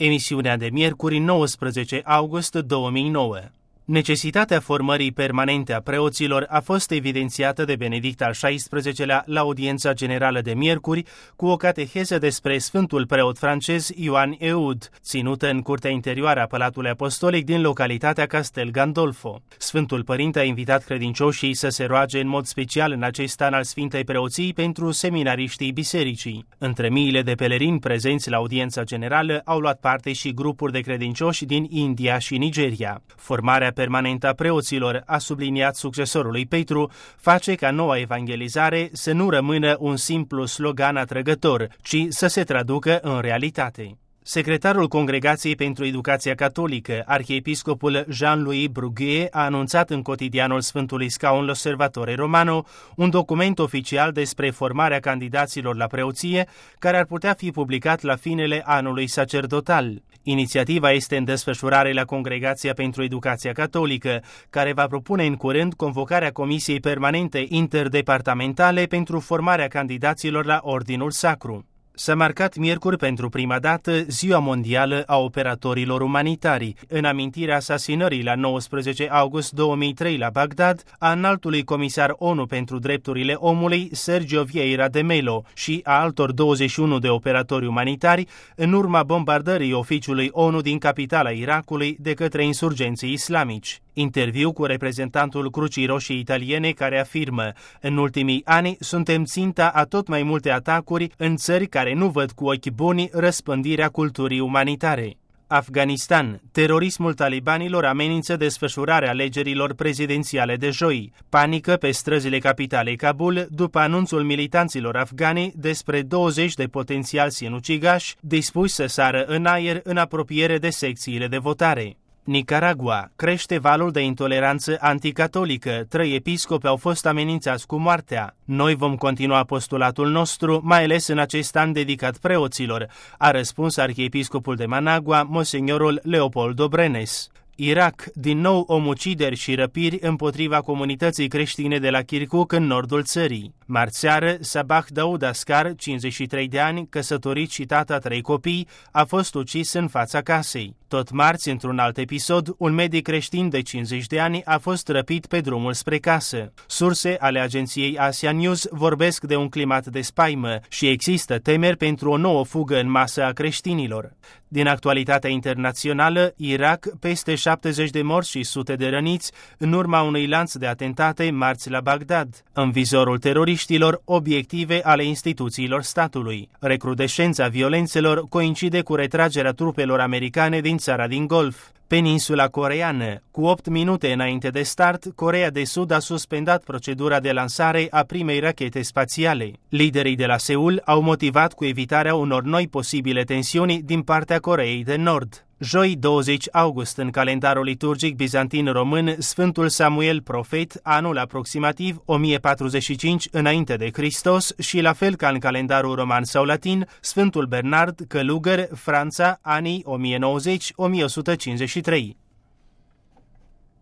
Emisiunea de miercuri 19 august 2009. Necesitatea formării permanente a preoților a fost evidențiată de Benedict al XVI-lea la audiența generală de miercuri cu o cateheză despre Sfântul preot francez Ioan Eud, ținută în curtea interioară a Palatului Apostolic din localitatea Castel Gandolfo. Sfântul Părinte a invitat credincioșii să se roage în mod special în acest an al Sfintei Preoții pentru seminariștii bisericii. Între miile de pelerini prezenți la audiența generală au luat parte și grupuri de credincioși din India și Nigeria. Formarea permanentă a preoților, a subliniat succesorul lui Petru, face ca noua evangelizare să nu rămână un simplu slogan atrăgător, ci să se traducă în realitate. Secretarul Congregației pentru Educația Catolică, arhiepiscopul Jean-Louis Bruguier, a anunțat în cotidianul Sfântului Scaun L'Osservatore Romano un document oficial despre formarea candidaților la preoție, care ar putea fi publicat la finele anului sacerdotal. Inițiativa este în desfășurare la Congregația pentru Educația Catolică, care va propune în curând convocarea Comisiei Permanente Interdepartamentale pentru formarea candidaților la Ordinul Sacru. S-a marcat miercuri pentru prima dată Ziua Mondială a Operatorilor Umanitari, în amintirea asasinării la 19 august 2003 la Bagdad a înaltului comisar ONU pentru drepturile omului Sergio Vieira de Melo și a altor 21 de operatori umanitari în urma bombardării oficiului ONU din capitala Irakului de către insurgenții islamici. Interviu cu reprezentantul Crucii Roșii Italiene, care afirmă: în ultimii ani suntem ținta a tot mai multe atacuri în țări care nu văd cu ochi buni răspândirea culturii umanitare. Afganistan. Terorismul talibanilor amenință desfășurarea alegerilor prezidențiale de joi. Panică pe străzile capitalei Kabul după anunțul militanților afgani despre 20 de potențiali sinucigași dispuși să sară în aer în apropiere de secțiile de votare. Nicaragua. Crește valul de intoleranță anticatolică. 3 episcopi au fost amenințați cu moartea. Noi vom continua apostolatul nostru, mai ales în acest an dedicat preoților, a răspuns arhiepiscopul de Managua, monsignorul Leopoldo Brenes. Irak, din nou omucideri și răpiri împotriva comunității creștine de la Kirkuk în nordul țării. Marțeară, Sabah Daoud Ascar, 53 de ani, căsătorit și tata 3 copii, a fost ucis în fața casei. Tot marți, într-un alt episod, un medic creștin de 50 de ani a fost răpit pe drumul spre casă. Surse ale agenției Asia News vorbesc de un climat de spaimă și există temeri pentru o nouă fugă în masă a creștinilor. Din actualitatea internațională, Irak, peste 70 de morți și sute de răniți în urma unui lanț de atentate marți la Bagdad. În vizorul teroriștilor, obiective ale instituțiilor statului. Recrudescența violențelor coincide cu retragerea trupelor americane din țara din Golf. Peninsula coreeană. Cu 8 minute înainte de start, Coreea de Sud a suspendat procedura de lansare a primei rachete spațiale. Liderii de la Seul au motivat cu evitarea unor noi posibile tensiuni din partea Coreei de Nord. Joi 20 august, în calendarul liturgic bizantin român, Sfântul Samuel Profet, anul aproximativ 1045 înainte de Hristos, și la fel ca în calendarul roman sau latin, Sfântul Bernard, călugăr, Franța, anii 1090-1153.